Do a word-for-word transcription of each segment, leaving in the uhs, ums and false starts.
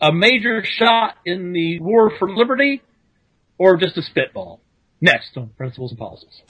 A major shot in the war for liberty, or just a spitball? Next on Principles and Policies.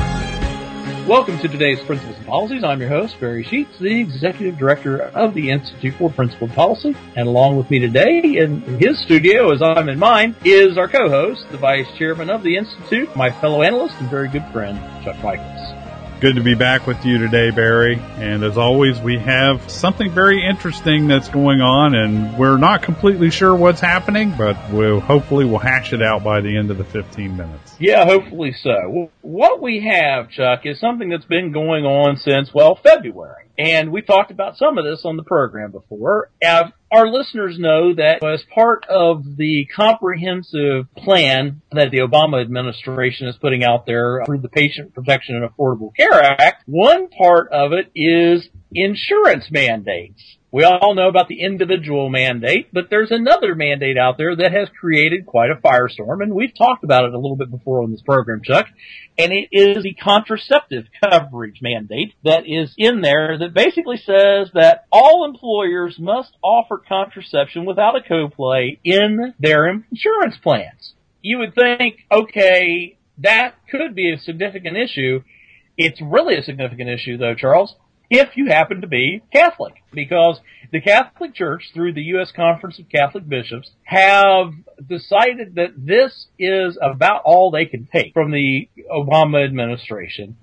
Welcome to today's Principles and Policies. I'm your host, Barry Sheets, the Executive Director of the Institute for Principle and Policy. And along with me today in his studio, as I'm in mine, is our co-host, the Vice Chairman of the Institute, my fellow analyst and very good friend, Chuck Michaels. Good to be back with you today, Barry. And as always, we have something very interesting that's going on, and we're not completely sure what's happening, but we'll hopefully we'll hash it out by the end of the fifteen minutes. Yeah, hopefully so. What we have, Chuck, is something that's been going on since, well, February. And we talked about some of this on the program before. Uh, our listeners know that as part of the comprehensive plan that the Obama administration is putting out there through the Patient Protection and Affordable Care Act, one part of it is insurance mandates. We all know about the individual mandate, but there's another mandate out there that has created quite a firestorm, and we've talked about it a little bit before on this program, Chuck, and it is the contraceptive coverage mandate that is in there that basically says that all employers must offer contraception without a copay in their insurance plans. You would think, okay, that could be a significant issue. It's really a significant issue, though, Charles, if you happen to be Catholic, because the Catholic Church, through the U S Conference of Catholic Bishops, have decided that this is about all they can take from the Obama administration.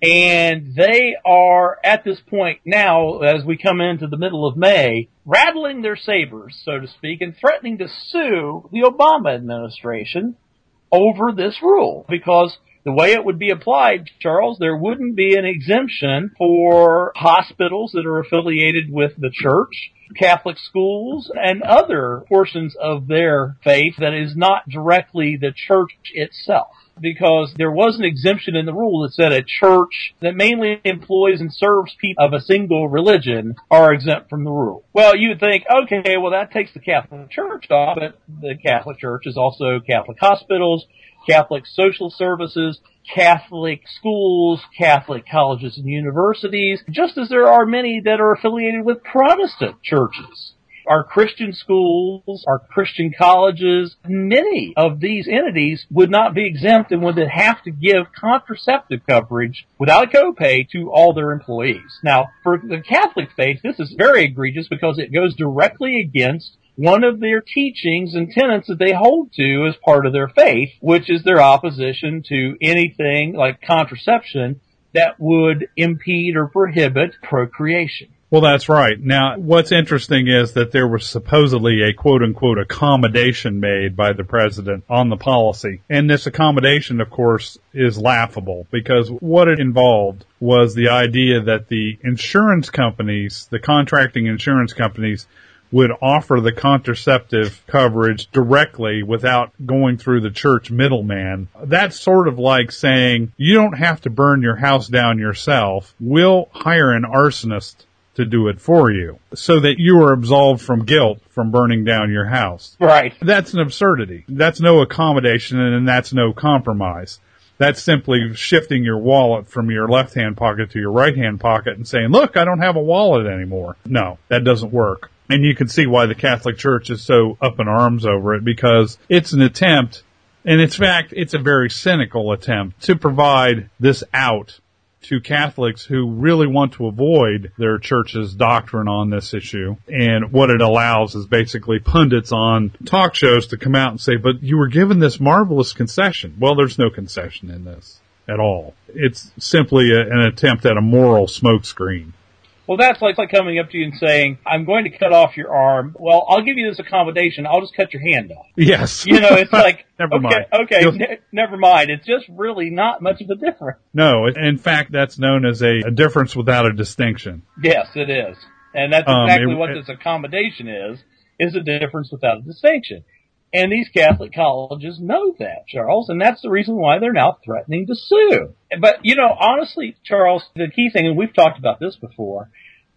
And they are, at this point now, as we come into the middle of May, rattling their sabers, so to speak, and threatening to sue the Obama administration over this rule, because the way it would be applied, Charles, there wouldn't be an exemption for hospitals that are affiliated with the church, Catholic schools, and other portions of their faith that is not directly the church itself. Because there was an exemption in the rule that said a church that mainly employs and serves people of a single religion are exempt from the rule. Well, you would think, okay, well, that takes the Catholic Church off, but the Catholic Church is also Catholic hospitals, Catholic social services, Catholic schools, Catholic colleges and universities, just as there are many that are affiliated with Protestant churches. Our Christian schools, our Christian colleges, many of these entities would not be exempt and would have to give contraceptive coverage without a copay to all their employees. Now, for the Catholic faith, this is very egregious because it goes directly against one of their teachings and tenets that they hold to as part of their faith, which is their opposition to anything like contraception that would impede or prohibit procreation. Well, that's right. Now, what's interesting is that there was supposedly a quote-unquote accommodation made by the president on the policy. And this accommodation, of course, is laughable because what it involved was the idea that the insurance companies, the contracting insurance companies, would offer the contraceptive coverage directly without going through the church middleman. That's sort of like saying, you don't have to burn your house down yourself. We'll hire an arsonist to do it for you so that you are absolved from guilt from burning down your house. Right. That's an absurdity. That's no accommodation and that's no compromise. That's simply shifting your wallet from your left-hand pocket to your right-hand pocket and saying, look, I don't have a wallet anymore. No, that doesn't work. And you can see why the Catholic Church is so up in arms over it, because it's an attempt, and in fact, it's a very cynical attempt to provide this out to Catholics who really want to avoid their church's doctrine on this issue. And what it allows is basically pundits on talk shows to come out and say, but you were given this marvelous concession. Well, there's no concession in this at all. It's simply a, an attempt at a moral smokescreen. Well, that's like, like coming up to you and saying, I'm going to cut off your arm. Well, I'll give you this accommodation. I'll just cut your hand off. Yes. You know, it's like, never okay, mind. okay, ne- never mind. It's just really not much of a difference. No, in fact, that's known as a, a difference without a distinction. Yes, it is. And that's exactly um, it, what this accommodation is, is a difference without a distinction. And these Catholic colleges know that, Charles, and that's the reason why they're now threatening to sue. But, you know, honestly, Charles, the key thing, and we've talked about this before,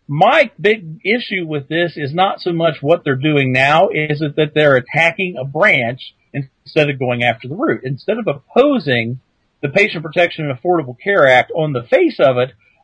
my big issue with this is not so much what they're doing now, is it that they're attacking a branch instead of going after the root. Instead of opposing the Patient Protection and Affordable Care Act on the face of it,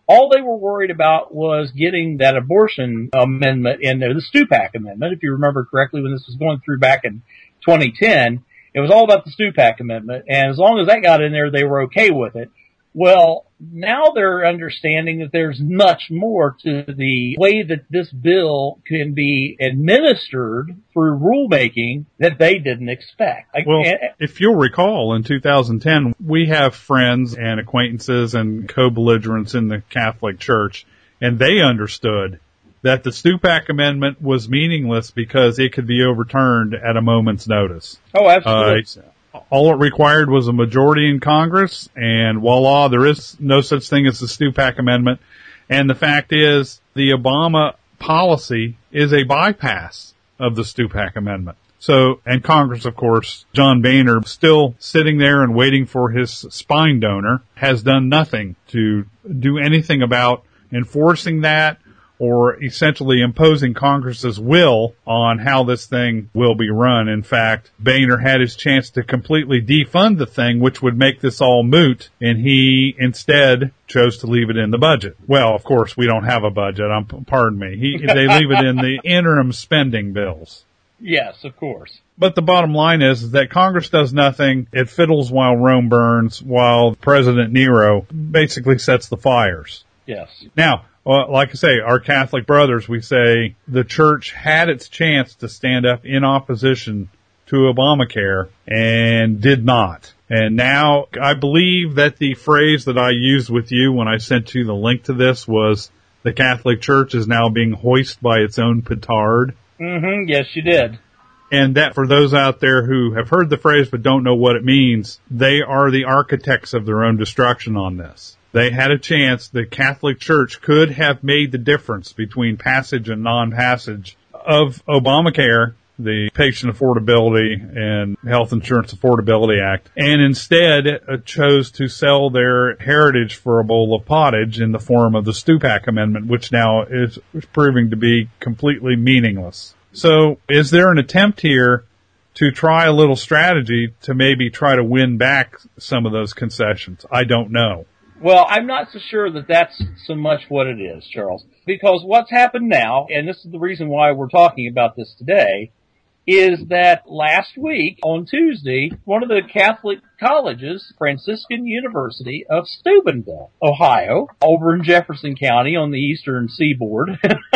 All they were worried about was getting that abortion amendment in there, the Stupak amendment. If you remember correctly, when this was going through back in twenty ten, it was all about the Stupak amendment, and as long as that got in there, they were okay with it. Well, now they're understanding that there's much more to the way that this bill can be administered through rulemaking that they didn't expect. Well, if you'll recall, in two thousand ten, we have friends and acquaintances and co-belligerents in the Catholic Church, and they understood that the Stupak Amendment was meaningless because it could be overturned at a moment's notice. Oh, absolutely. Uh, All it required was a majority in Congress, and voila, there is no such thing as the Stupak Amendment. And the fact is, the Obama policy is a bypass of the Stupak Amendment. So, and Congress, of course, John Boehner, still sitting there and waiting for his spine donor, has done nothing to do anything about enforcing that or essentially imposing Congress's will on how this thing will be run. In fact, Boehner had his chance to completely defund the thing, which would make this all moot, and he instead chose to leave it in the budget. Well, of course, we don't have a budget. Um, pardon me. He, they leave it in the interim spending bills. Yes, of course. But the bottom line is that Congress does nothing. It fiddles while Rome burns, while President Nero basically sets the fires. Yes. Now, well, like I say, our Catholic brothers, we say the church had its chance to stand up in opposition to Obamacare and did not. And now I believe that the phrase that I used with you when I sent you the link to this was the Catholic Church is now being hoisted by its own petard. Mm-hmm. Yes, you did. And that for those out there who have heard the phrase but don't know what it means, they are the architects of their own destruction on this. They had a chance. The Catholic Church could have made the difference between passage and non-passage of Obamacare, the Patient Affordability and Health Insurance Affordability Act, and instead uh, chose to sell their heritage for a bowl of pottage in the form of the Stupak Amendment, which now is proving to be completely meaningless. So is there an attempt here to try a little strategy to maybe try to win back some of those concessions? I don't know. Well, I'm not so sure that that's so much what it is, Charles, because what's happened now, and this is the reason why we're talking about this today, is that last week, on Tuesday, one of the Catholic colleges, Franciscan University of Steubenville, Ohio, over in Jefferson County on the eastern seaboard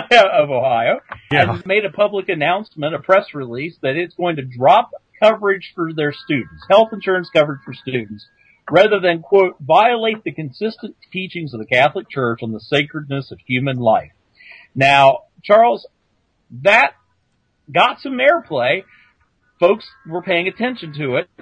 of Ohio, yeah. has made a public announcement, a press release, that it's going to drop coverage for their students, health insurance coverage for students, rather than, quote, violate the consistent teachings of the Catholic Church on the sacredness of human life. Now, Charles, that got some airplay. Folks were paying attention to it.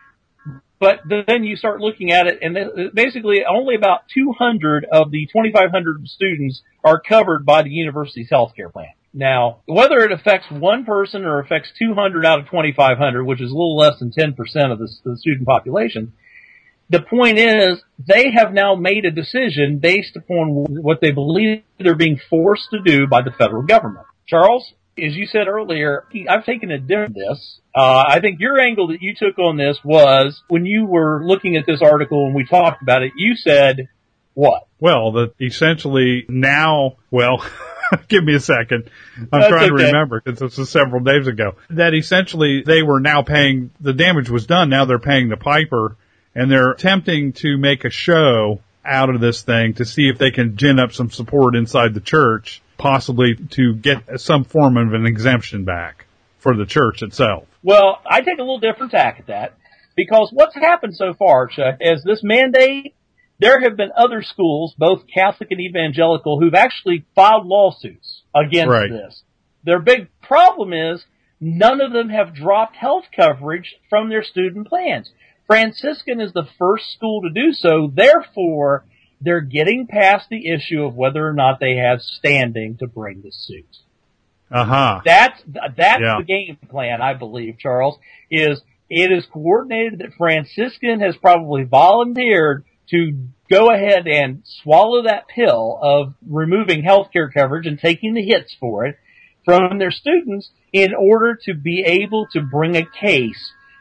But then you start looking at it, and basically only about two hundred of the twenty-five hundred students are covered by the university's health care plan. Now, whether it affects one person or affects two hundred out of twenty-five hundred, which is a little less than ten percent of the, the student population, the point is, they have now made a decision based upon what they believe they're being forced to do by the federal government. Charles, as you said earlier, I've taken a different this. Uh, I think your angle that you took on this was, when you were looking at this article and we talked about it, you said, what? Well, that essentially now, well, give me a second. I'm That's trying okay. to remember because this was several days ago. That essentially they were now paying, the damage was done, now they're paying the piper. And they're attempting to make a show out of this thing to see if they can gin up some support inside the church, possibly to get some form of an exemption back for the church itself. Well, I take a little different tack at that, because what's happened so far, Chuck, is this mandate, there have been other schools, both Catholic and evangelical, who've actually filed lawsuits against right. this. Their big problem is none of them have dropped health coverage from their student plans. Franciscan is the first school to do so. Therefore, they're getting past the issue of whether or not they have standing to bring the suit. Uh-huh. That's, that's yeah. the game plan, I believe, Charles, is it is coordinated that Franciscan has probably volunteered to go ahead and swallow that pill of removing health care coverage and taking the hits for it from their students in order to be able to bring a case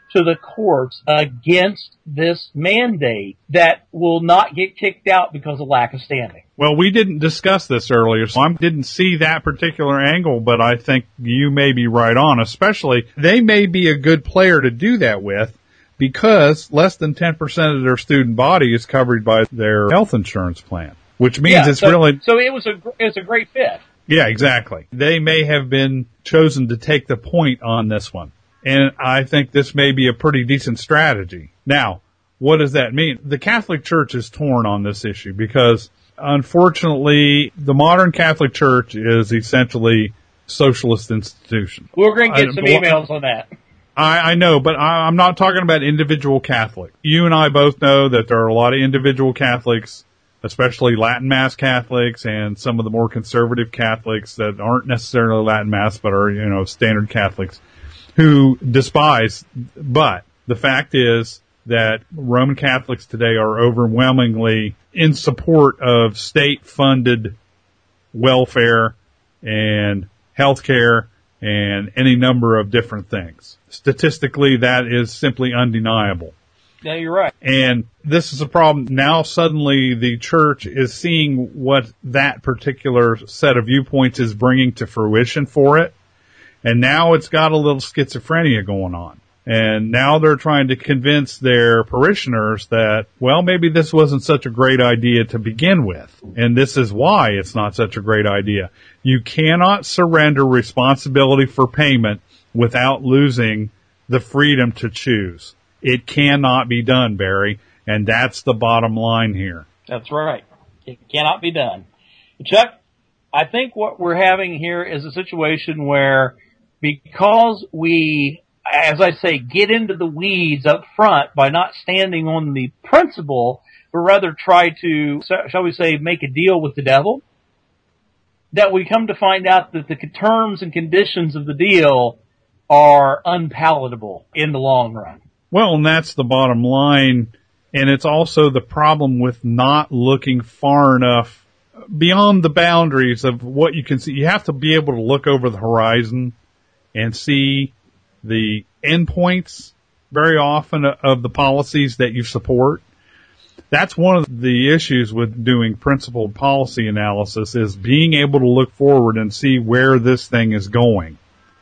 to the courts against this mandate that will not get kicked out because of lack of standing. Well, we didn't discuss this earlier, so I didn't see that particular angle, but I think you may be right on, especially they may be a good player to do that with because less than ten percent of their student body is covered by their health insurance plan, which means yeah, it's so, really... So it was a, it was a great fit. Yeah, exactly. They may have been chosen to take the point on this one. And I think this may be a pretty decent strategy. Now, what does that mean? The Catholic Church is torn on this issue because, unfortunately, the modern Catholic Church is essentially a socialist institution. We're going to get I, some emails on that. I, I know, but I, I'm not talking about individual Catholic. You and I both know that there are a lot of individual Catholics, especially Latin Mass Catholics and some of the more conservative Catholics that aren't necessarily Latin Mass but are, you know, standard Catholics, who despise, but the fact is that Roman Catholics today are overwhelmingly in support of state-funded welfare and healthcare and any number of different things. Statistically, that is simply undeniable. Yeah, you're right. And this is a problem. Now suddenly the church is seeing what that particular set of viewpoints is bringing to fruition for it. And now it's got a little schizophrenia going on. And now they're trying to convince their parishioners that, well, maybe this wasn't such a great idea to begin with. And this is why it's not such a great idea. You cannot surrender responsibility for payment without losing the freedom to choose. It cannot be done, Barry. And that's the bottom line here. That's right. It cannot be done. Chuck, I think what we're having here is a situation where because we, as I say, get into the weeds up front by not standing on the principle, but rather try to, shall we say, make a deal with the devil, that we come to find out that the terms and conditions of the deal are unpalatable in the long run. Well, and that's the bottom line. And it's also the problem with not looking far enough beyond the boundaries of what you can see. You have to be able to look over the horizon and see the endpoints very often of the policies that you support. That's one of the issues with doing principled policy analysis is being able to look forward and see where this thing is going.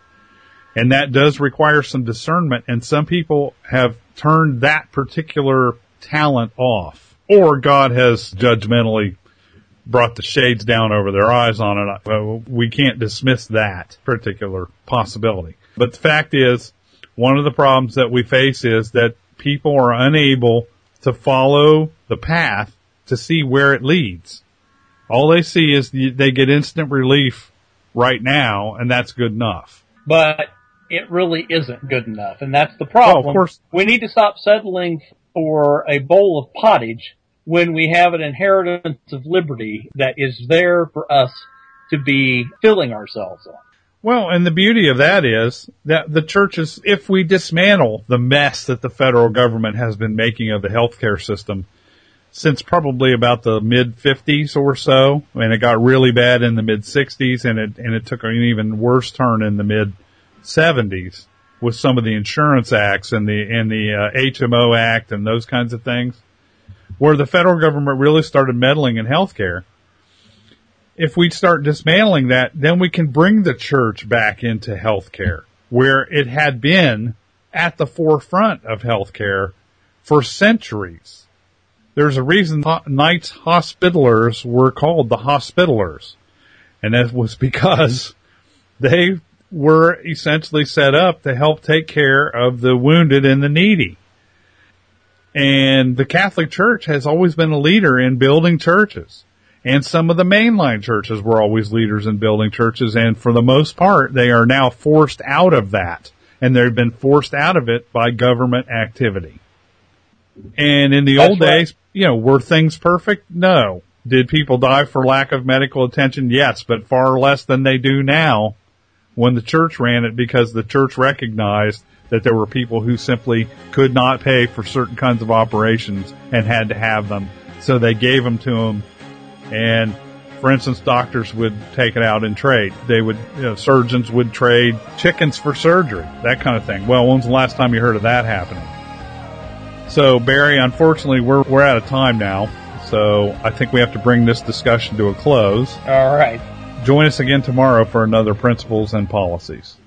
And that does require some discernment, and some people have turned that particular talent off. Or God has judgmentally brought the shades down over their eyes on it. Well, we can't dismiss that particular possibility. But the fact is, one of the problems that we face is that people are unable to follow the path to see where it leads. All they see is the, they get instant relief right now, and that's good enough. But it really isn't good enough, and that's the problem. Oh, of course. We need to stop settling for a bowl of pottage when we have an inheritance of liberty that is there for us to be filling ourselves on. Well, and the beauty of that is that the churches, if we dismantle the mess that the federal government has been making of the healthcare system since probably about the mid fifties or so, and it got really bad in the mid sixties, and it and it took an even worse turn in the mid seventies with some of the insurance acts and the and the uh, H M O Act and those kinds of things, where the federal government really started meddling in healthcare. If we start dismantling that, then we can bring the church back into healthcare, where it had been at the forefront of healthcare for centuries. There's a reason Knights Hospitallers were called the Hospitallers, and that was because they were essentially set up to help take care of the wounded and the needy. And the Catholic Church has always been a leader in building churches. And some of the mainline churches were always leaders in building churches, and for the most part, they are now forced out of that. And they've been forced out of it by government activity. And in the That's old right. days, you know, were things perfect? No. Did people die for lack of medical attention? Yes, but far less than they do now when the church ran it, because the church recognized that there were people who simply could not pay for certain kinds of operations and had to have them. So they gave them to them. And For instance, doctors would take it out in trade. They would, you know, surgeons would trade chickens for surgery, that kind of thing. Well, when's the last time you heard of that happening? So, Barry, unfortunately, we're we're out of time now. So I think we have to bring this discussion to a close. All right. Join us again tomorrow for another Principles and Policies.